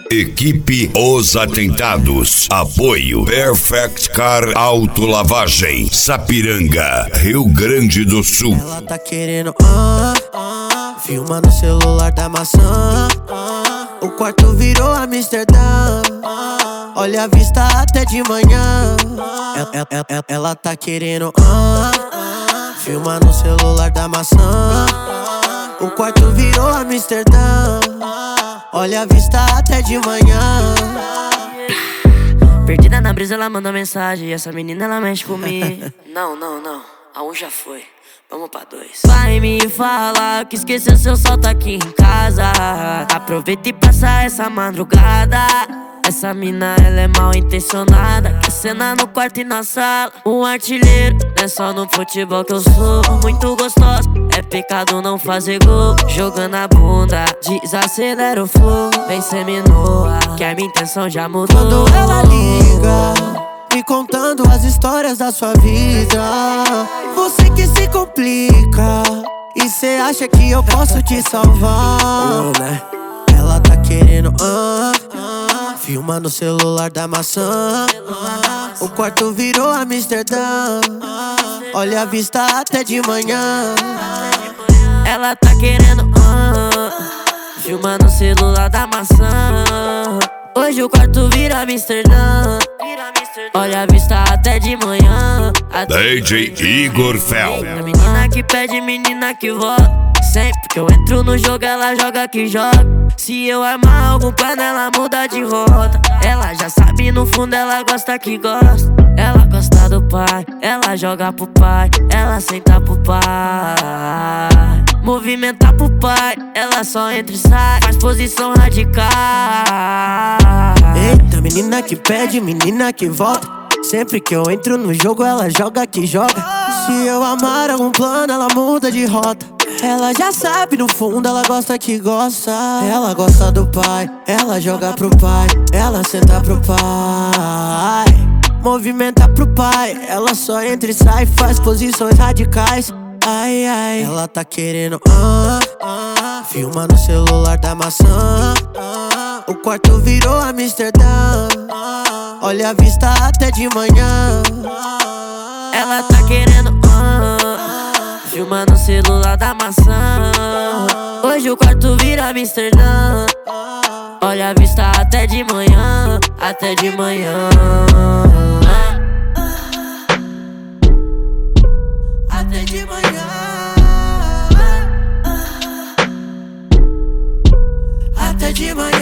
Equipe Os Atentados. Apoio Perfect Car Autolavagem, Sapiranga, Rio Grande do Sul. Ela tá querendo filma no celular da maçã. O quarto virou Amsterdã. Olha a vista até de manhã. Ela tá querendo filma no celular da maçã. O quarto virou Amsterdã. Olha a vista até de manhã. Perdida na brisa, ela manda mensagem. Essa menina, ela mexe comigo. Não, a um já foi. Vamos pra dois. Vai me falar que esqueceu seu salto aqui em casa. Aproveita e passa essa madrugada. Essa mina, ela é mal intencionada. Quer cena no quarto e na sala. Um artilheiro, não é só no futebol que eu sou. Muito gostosa, é pecado não fazer gol. Jogando a bunda, desacelera o flow. Vem seminua, que a minha intenção já mudou. Quando ela liga, me contando as histórias da sua vida, você que se complica e cê acha que eu posso te salvar. Ela tá querendo filma no celular da maçã. O quarto virou Amsterdã. Olha a vista até de manhã. Ela tá querendo filma no celular da maçã. Hoje o quarto vira Amsterdã. Olha a vista até de manhã. DJ Igor Fel. Menina que pede, menina que volta. Sempre que eu entro no jogo, ela joga que joga. Se eu armar algum plano, ela muda de rota. Ela já sabe, no fundo ela gosta que gosta. Ela gosta do pai, ela joga pro pai. Ela senta pro pai, movimenta pro pai. Ela só entra e sai, faz posição radical. Eita, menina que pede, menina que volta. Sempre que eu entro no jogo, ela joga que joga. Se eu amar algum plano, ela muda de rota. Ela já sabe, no fundo ela gosta que gosta. Ela gosta do pai, ela joga pro pai. Ela senta pro pai, movimenta pro pai. Ela só entra e sai, faz posições radicais. Ai, ai. Ela tá querendo filma no celular da maçã. O quarto virou Amsterdã. Olha a vista até de manhã. Ela tá querendo filma no celular da maçã. Hoje o quarto vira Amsterdã. Olha a vista até de manhã. Até de manhã. Até de manhã. Até de manhã.